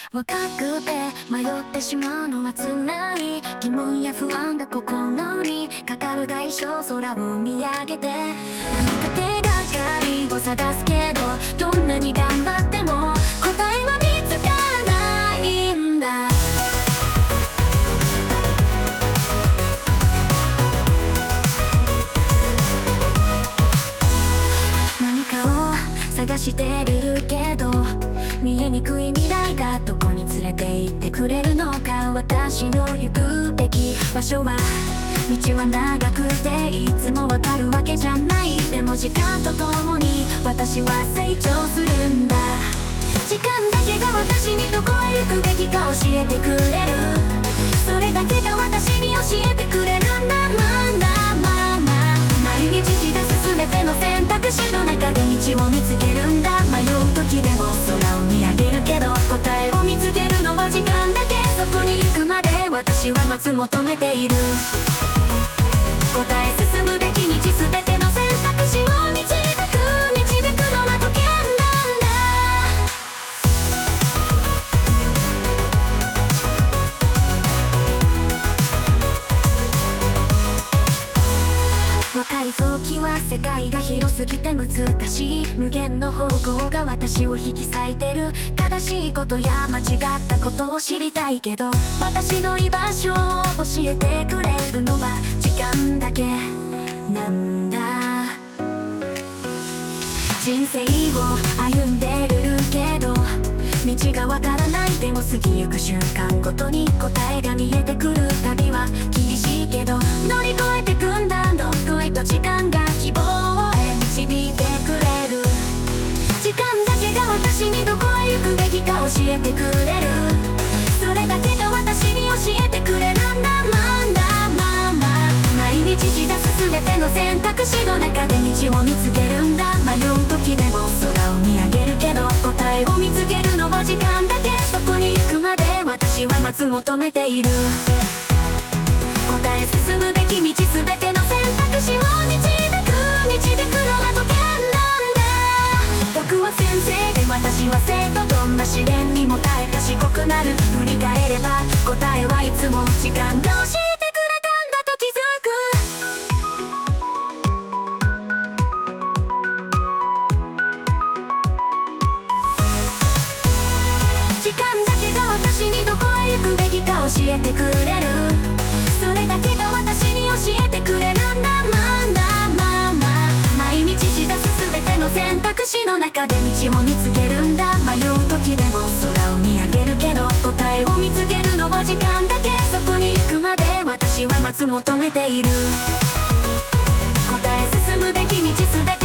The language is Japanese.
若くて迷ってしまうのは辛い。疑問や不安が心にかかる代償、空を見上げて何か手がかりを探すけど、どんなに頑張っても答えは見つからないんだ。何かを探してるけど見えにくい未来がどこに連れて行ってくれるのか。私の行くべき場所は道は長くていつもわかるわけじゃない。でも時間とともに私は成長するんだ。時間だけが私にどこへ行くべきか教えてくれる。それだけが私に教えてくれるんだ。毎日自出す全ての選択肢の中で道を見つけるんだ。迷う時でも空を見上げるけど答えを見つけるのは時間だけ。そこに行くまで私は待つ求めている。答え進むべき道全ての選択肢を導くのは時間なんだ。若い時は世界が広すぎて難しい。無限の方向が私を引き裂いてる。正しいことや間違ったことを知りたいけど私の居場所を教えてくれるのは時間だけなんだ。人生を歩んでるけど道がわからない。でも過ぎゆく瞬間ごとに答えが見えてくる。旅は厳しいけど乗り越えてくんだ。どっこいと時間が希望へ導いてくれる。時間だけが私にどこへ行くべきか教えてくれる。それだけが私に教えてくれるんだ。毎日自出す全ての選択肢の中で道を見つけるんだ。迷う時でも空を見上げるけど答えを見つけるのは時間だけ。そこに行くまで私は待つ求めている。答え進むべき道全ての選択肢を導くのは時間なんだ。僕は先生で私は生徒。どんな試練にも耐え賢くなる。振り返れば答えはいつも時間が教えてくれたんだと気づく。時間だけが私にどこへ行くべきか教えてくれる。それだけが私に教えてくれるんだ。毎日自出す全ての選択肢の中で道を見つけるんだ。迷う時でも空を見上げるけど答えを見つけるのは時間だけ。そこに行くまで私は待つ求めている。答え進むべき道全て